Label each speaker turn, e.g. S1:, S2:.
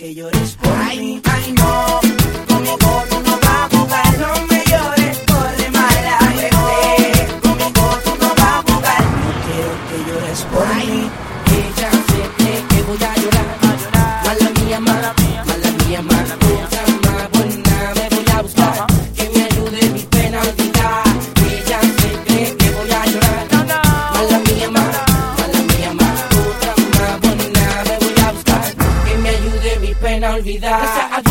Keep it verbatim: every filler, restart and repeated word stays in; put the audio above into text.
S1: que llores por mí. Ay, no, conmigo tú no vas a jugar. No me llores, corre mala suerte. Conmigo tú no vas a jugar. No quiero que llores por mí. Ella se cree que voy a llorar. Mala mía, mala mía, mala mía, mala mía. Otra más buena me voy a buscar. Que me ayude mi pena a olvidar. Ella se cree que voy a llorar. Mala mía, mala, mala mía, mala. Otra más buena me voy a buscar. Que me ayude mi pena a olvidar.